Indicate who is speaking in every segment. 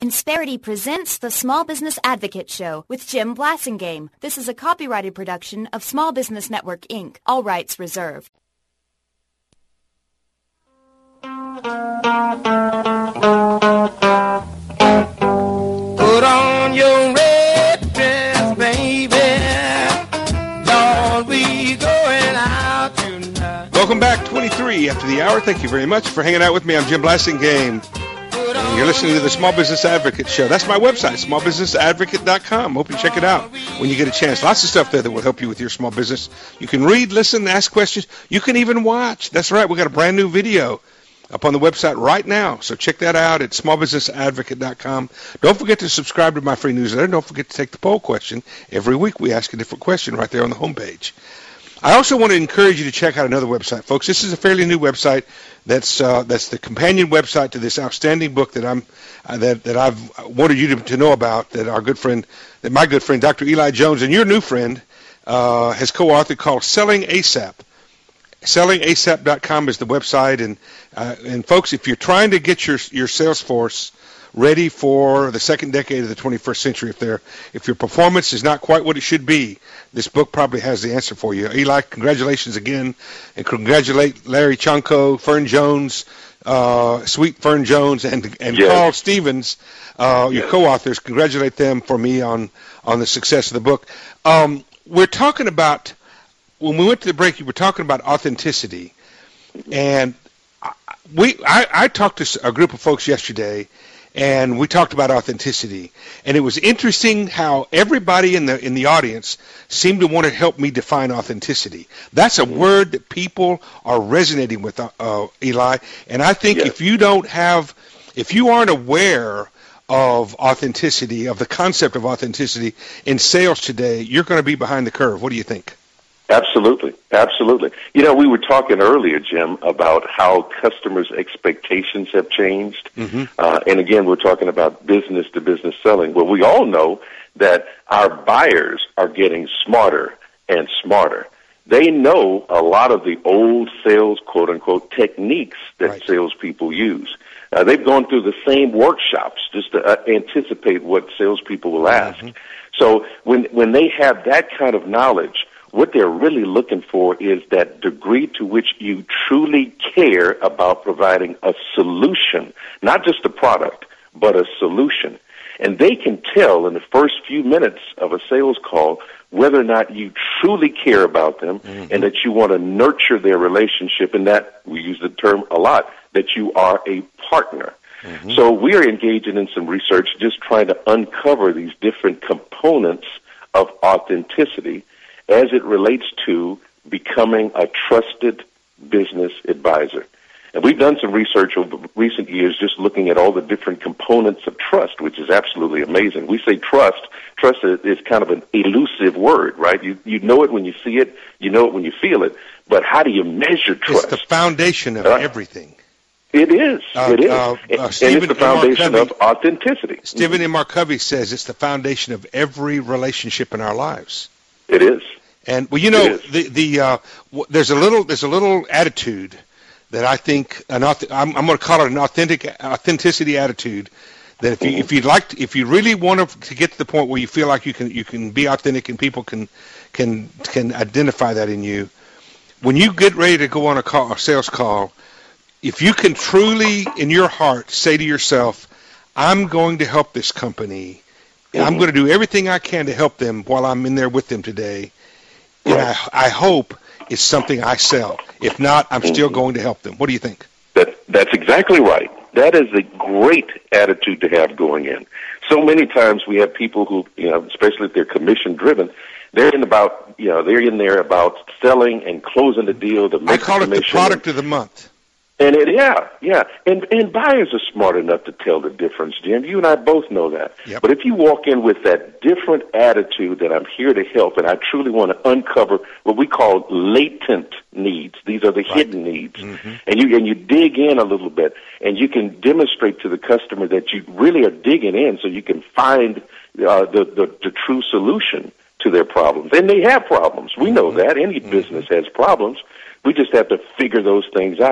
Speaker 1: Insperity presents the Small Business Advocate Show with Jim Blasingame. This is a copyrighted production of Small Business Network, Inc. All rights reserved.
Speaker 2: Put on your red dress, baby. Lord, we going out tonight.
Speaker 3: Welcome back, 23 after the hour. Thank you very much for hanging out with me. I'm Jim Blasingame. And you're listening to the Small Business Advocate Show. That's my website, smallbusinessadvocate.com. Hope you check it out when you get a chance. Lots of stuff there that will help you with your small business. You can read, listen, ask questions. You can even watch. That's right. We got a brand new video up on the website right now. So check that out at smallbusinessadvocate.com. Don't forget to subscribe to my free newsletter. Don't forget to take the poll question. Every week we ask a different question right there on the homepage. I also want to encourage you to check out another website, folks. This is a fairly new website. That's the companion website to this outstanding book that I've wanted you to know about. That my good friend Dr. Eli Jones and your new friend has co-authored, called Selling ASAP. SellingASAP.com is the website, and folks, if you're trying to get your sales force ready for the second decade of the 21st century, if your performance is not quite what it should be, this book probably has the answer for you. Eli, congratulations again, and congratulate Larry Chanko, Fern Jones, Sweet Fern Jones, and yes, Carl Stevens, your co-authors. Congratulate them for me on the success of the book. We're talking about, when we went to the break, you were talking about authenticity, and I talked to a group of folks yesterday, and we talked about authenticity, and it was interesting how everybody in the audience seemed to want to help me define authenticity. That's a word that people are resonating with, Eli, and I think if you aren't aware of authenticity, of the concept of authenticity in sales today, you're going to be behind the curve. What do you think?
Speaker 4: Absolutely. Absolutely. You know, we were talking earlier, Jim, about how customers' expectations have changed. Mm-hmm. And again, we're talking about business-to-business selling. Well, we all know that our buyers are getting smarter and smarter. They know a lot of the old sales, quote-unquote, techniques that salespeople use. They've gone through the same workshops just to anticipate what salespeople will ask. Mm-hmm. So when they have that kind of knowledge, what they're really looking for is that degree to which you truly care about providing a solution, not just a product, but a solution. And they can tell in the first few minutes of a sales call whether or not you truly care about them, mm-hmm, and that you want to nurture their relationship, and that, we use the term a lot, that you are a partner. Mm-hmm. So we're engaging in some research just trying to uncover these different components of authenticity as it relates to becoming a trusted business advisor. And we've done some research over recent years just looking at all the different components of trust, which is absolutely amazing. We say trust. Trust is kind of an elusive word, right? You know it when you see it, you know it when you feel it, but how do you measure trust?
Speaker 3: It's the foundation of everything.
Speaker 4: It is. It is. And it's the foundation of authenticity.
Speaker 3: Stephen M. R. Covey says it's the foundation of every relationship in our lives.
Speaker 4: It is.
Speaker 3: And well, you know, there's a little attitude that I think I'm going to call it an authenticity attitude. That if you really want to get to the point where you feel like you can be authentic and people can identify that in you, when you get ready to go on a sales call, if you can truly in your heart say to yourself, I'm going to help this company. Mm-hmm. I'm going to do everything I can to help them while I'm in there with them today. And I hope it's something I sell. If not, I'm still going to help them. What do you think?
Speaker 4: That's exactly right. That is a great attitude to have going in. So many times we have people who, especially if they're commission driven, they're in there about selling and closing the deal to make
Speaker 3: I call it the product of the month.
Speaker 4: And and buyers are smart enough to tell the difference, Jim. You and I both know that. Yep. But if you walk in with that different attitude that I'm here to help and I truly want to uncover what we call latent needs, these are the hidden needs, mm-hmm, and you dig in a little bit and you can demonstrate to the customer that you really are digging in so you can find the true solution to their problems. And they have problems. We know that. Any business has problems. We just have to figure those things out.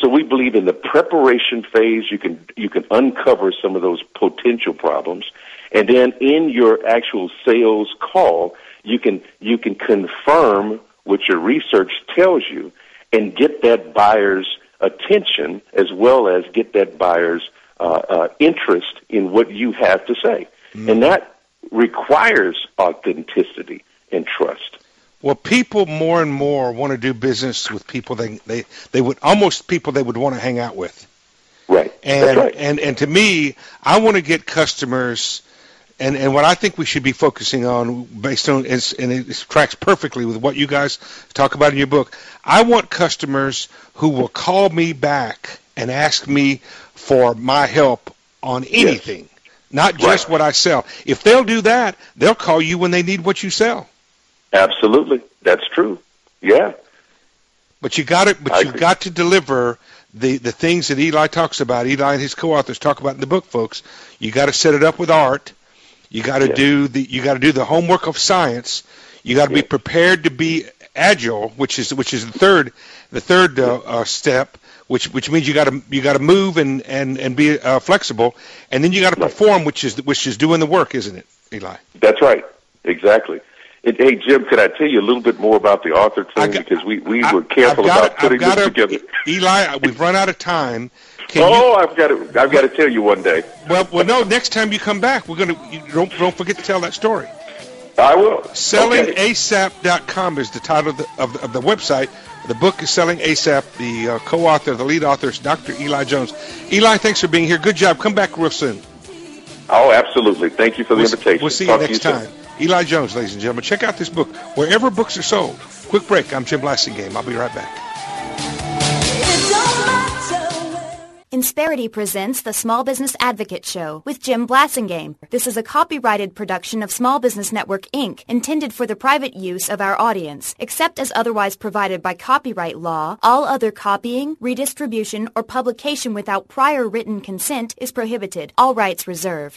Speaker 4: So we believe in the preparation phase, you can uncover some of those potential problems, and then in your actual sales call, you can confirm what your research tells you and get that buyer's attention as well as get that buyer's interest in what you have to say. Mm-hmm. And that requires authenticity and trust.
Speaker 3: Well, people more and more want to do business with people they would almost people they would want to hang out with.
Speaker 4: Right.
Speaker 3: And
Speaker 4: That's right.
Speaker 3: and to me, I want to get customers, and what I think we should be focusing on, based on, and it tracks perfectly with what you guys talk about in your book. I want customers who will call me back and ask me for my help on anything, not just what I sell. If they'll do that, they'll call you when they need what you sell.
Speaker 4: Absolutely, that's true. Yeah.
Speaker 3: But you got it. But you've got to deliver the things that Eli talks about. Eli and his co-authors talk about in the book, folks. You got to set it up with art. You got to do the homework of science. You got to be prepared to be agile, which is the third step, which means you got to move and be flexible, and then you got to perform, which is doing the work, isn't it, Eli?
Speaker 4: That's right. Exactly. Hey, Jim, could I tell you a little bit more about the author thing? Because we were careful about putting this together.
Speaker 3: Eli, we've run out of time.
Speaker 4: I've got to tell you one day.
Speaker 3: Well, no. Next time you come back, we're gonna don't forget to tell that story.
Speaker 4: I will.
Speaker 3: SellingASAP.com is the title of the website. The book is Selling ASAP. The co-author, the lead author is Dr. Eli Jones. Eli, thanks for being here. Good job. Come back real soon.
Speaker 4: Oh, absolutely. Thank you for the invitation.
Speaker 3: We'll see you next time. Eli Jones, ladies and gentlemen. Check out this book wherever books are sold. Quick break. I'm Jim Blasingame. I'll be right back.
Speaker 1: Insperity presents the Small Business Advocate Show with Jim Blasingame. This is a copyrighted production of Small Business Network, Inc., intended for the private use of our audience. Except as otherwise provided by copyright law, all other copying, redistribution, or publication without prior written consent is prohibited. All rights reserved.